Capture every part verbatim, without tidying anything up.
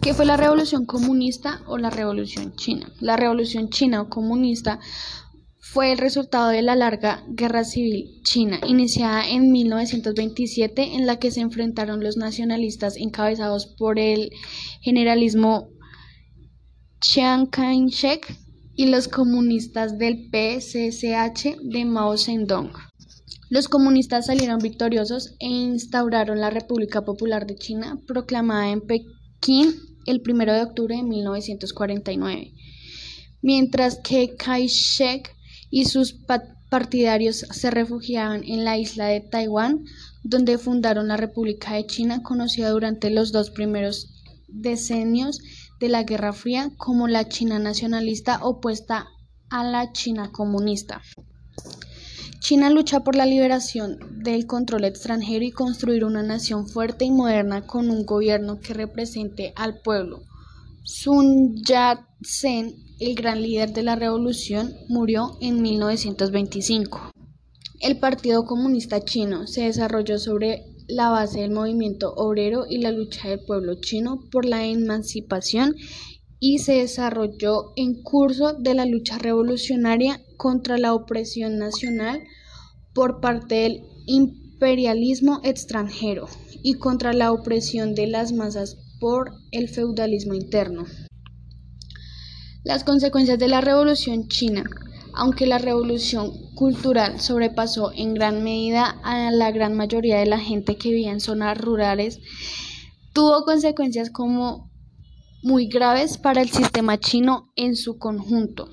¿Qué fue la Revolución Comunista o la Revolución China? La Revolución China o Comunista fue el resultado de la larga Guerra Civil China, iniciada en mil novecientos veintisiete, en la que se enfrentaron los nacionalistas encabezados por el generalísimo Chiang Kai-shek y los comunistas del P C C H de Mao Zedong. Los comunistas salieron victoriosos e instauraron la República Popular de China, proclamada en Pekín el primero de octubre de mil novecientos cuarenta y nueve, mientras que Kai-shek y sus partidarios se refugiaban en la isla de Taiwán, donde fundaron la República de China, conocida durante los dos primeros decenios de la Guerra Fría como la China nacionalista, opuesta a la China comunista. China lucha por la liberación del control extranjero y construir una nación fuerte y moderna con un gobierno que represente al pueblo. Sun Yat-sen, el gran líder de la revolución, murió en mil novecientos veinticinco. El Partido Comunista Chino se desarrolló sobre la base del movimiento obrero y la lucha del pueblo chino por la emancipación, y se desarrolló en curso de la lucha revolucionaria contra la opresión nacional por parte del imperialismo extranjero y contra la opresión de las masas por el feudalismo interno. Las consecuencias de la Revolución China. Aunque la revolución cultural sobrepasó en gran medida a la gran mayoría de la gente que vivía en zonas rurales, tuvo consecuencias como muy graves para el sistema chino en su conjunto.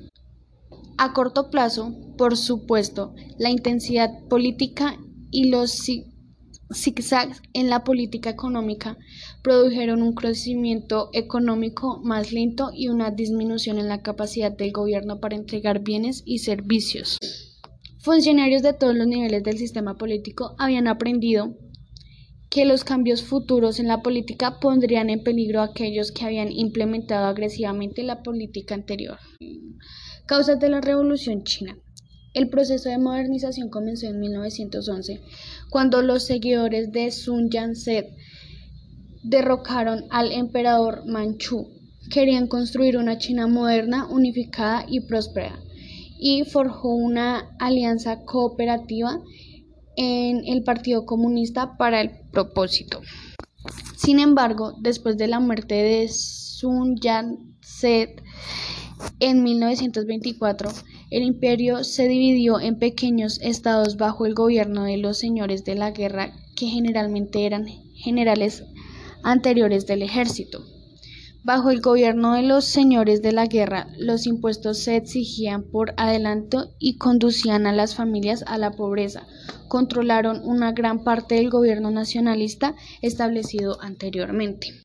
A corto plazo, por supuesto, la intensidad política y los zigzags en la política económica produjeron un crecimiento económico más lento y una disminución en la capacidad del gobierno para entregar bienes y servicios. Funcionarios de todos los niveles del sistema político habían aprendido que los cambios futuros en la política pondrían en peligro a aquellos que habían implementado agresivamente la política anterior. Causas de la Revolución China. El proceso de modernización comenzó en mil novecientos once, cuando los seguidores de Sun Yat-sen derrocaron al emperador Manchú. Querían construir una China moderna, unificada y próspera, y forjó una alianza cooperativa en el Partido Comunista para el propósito. Sin embargo, después de la muerte de Sun Yat-sen en mil novecientos veinticuatro, el imperio se dividió en pequeños estados bajo el gobierno de los señores de la guerra, que generalmente eran generales anteriores del ejército. Bajo el gobierno de los señores de la guerra, los impuestos se exigían por adelanto y conducían a las familias a la pobreza. Controlaron una gran parte del gobierno nacionalista establecido anteriormente.